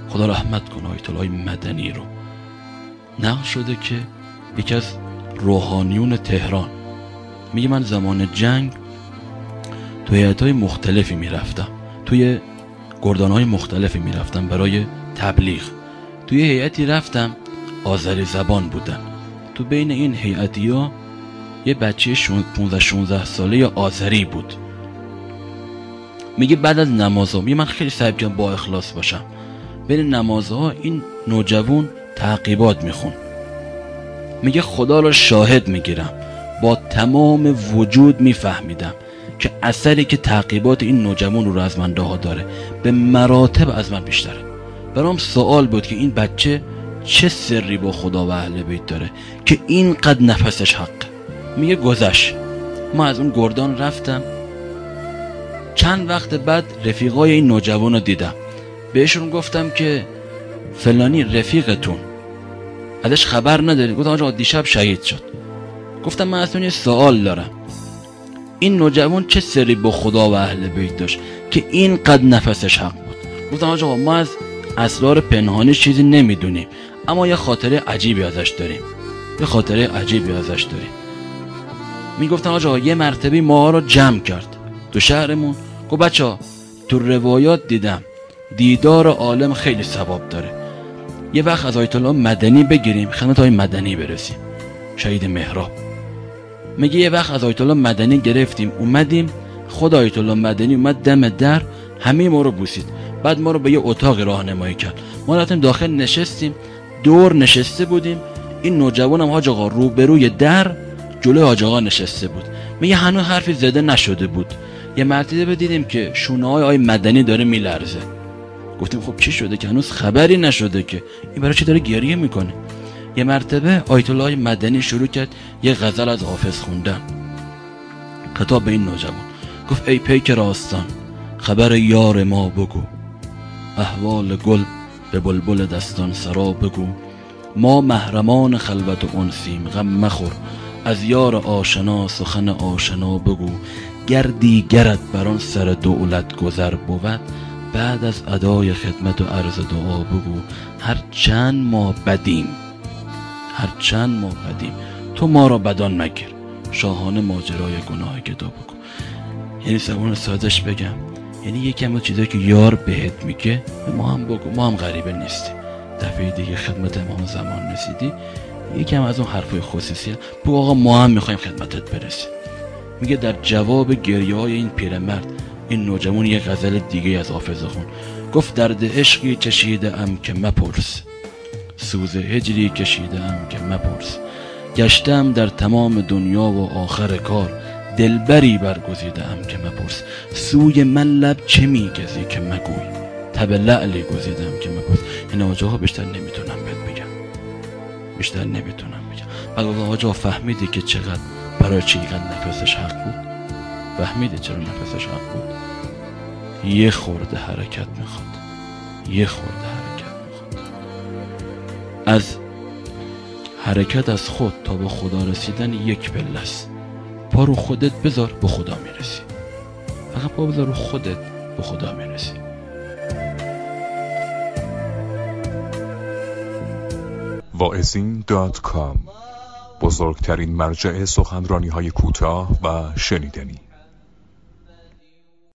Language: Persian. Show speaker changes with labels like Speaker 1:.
Speaker 1: خدا رحمت کنه آیت الله مدنی رو، نقل شده که یکی از روحانیون تهران میگه من زمان جنگ توی هیئت‌های مختلفی میرفتم، توی گردان‌های مختلفی میرفتم برای تبلیغ. توی هیئتی رفتم آذری زبان بودن، تو بین این هیئتی‌ها یه بچه 15-16 ساله آذری بود. میگه بعد از نمازها، من خیلی سعی کردم با اخلاص باشم، بین نمازها این نوجوان تعقیبات میخون. میگه خدا رو شاهد میگیرم با تمام وجود میفهمیدم که اثری که تعقیبات این نوجوان رو از من داره به مراتب از من بیشتره. برام سوال بود که این بچه چه سری با خدا و اهل بیت داره که اینقدر نفسش حقه. میگه گذشت، ما از اون گردان رفتم، چند وقت بعد رفیقای این نوجوان رو دیدم، بهشون گفتم که فلانی رفیقتون ازش خبر نداری؟ گفتم آقا دیشب شهید شد. گفتم من اصلا یه سوال دارم، این نوجوان چه سری با خدا و اهل بیت داشت که اینقدر نفسش حق بود؟ گفتم آقا ما از اسرار پنهانی چیزی نمیدونیم، اما یه خاطره عجیبی ازش داریم، میگفتم آقا یه مرتبه ما رو جمع کرد تو شهرمون، گفت بچه‌ها تو روایات دیدم دیدار عالم خیلی ثواب داره، یه وقت از آیت الله مدنی بگیریم خدمت آقای مدنی برسیم، شهید مهراب. میگه یه وقت از آیت الله مدنی گرفتیم، اومدیم، خود آیت الله مدنی اومد دم در، همه ما رو بوسید، بعد ما رو به یه اتاق راهنمایی کرد، ما رفتیم داخل نشستیم، دور نشسته بودیم، این نوجوانم حاج آقا روبروی در جلوی حاج آقا نشسته بود. میگه هنوز حرفی زده نشده بود، یه مرتبه دیدیم که شونه‌های آقای مدنی داره میلرزه. گفتیم خب چی شده که هنوز خبری نشده که این برای چی داره گریه میکنه؟ یه مرتبه آیت الله مدنی شروع کرد یه غزل از حافظ خوندن، خطاب به این نوجوان، گفت ای پیکر آستان خبر یار ما بگو، احوال گل به بلبل دستان سرا بگو، ما محرمان خلوت و انسیم غم مخور، از یار آشنا سخن آشنا بگو، گردی گرد بران سر دولت گذر بود، بعد از ادای خدمت و عرض دعا بگو، هر چند ما بدیم تو ما را بدان مگیر، شاهانه ماجرای گناه گدا بگو. یعنی زبان سادش بگم، یعنی یکم از چیزایی که یار بهت میگه ما هم بگو، ما هم غریبه نیستیم. دفعه دیگه خدمت امام زمان رسیدی یکم از اون حرفای خصوصی بگو آقا ما هم میخوایم خدمتت برسیم. میگه در جواب گریه های این پیرمرد این نوجوان یه غزل دیگه از حافظ خون، گفت درد عشقی چشیده ام که مپرس، سوز هجری کشیده ام که مپرس، گشتم در تمام دنیا و آخر کار، دلبری برگزیده ام که مپرس، سوی من لب چه میگزی که مگوی، تب لعلی گزیدم که مپرس. این آجاها بیشتر نمیتونم بهت بگم، بعد آجاها فهمیدی که چقدر برای چی اینقدر نفسش حق بود؟ فهمیدی چرا نفسش حق بود؟ یه خورده حرکت میخواد، از حرکت از خود تا به خدا رسیدن یک پله است. پا رو خودت بذار به خدا میرسی، فقط پا بذار رو خودت به خدا میرسی.
Speaker 2: واعظین.com، بزرگترین مرجع سخنرانی‌های کوتاه و شنیدنی.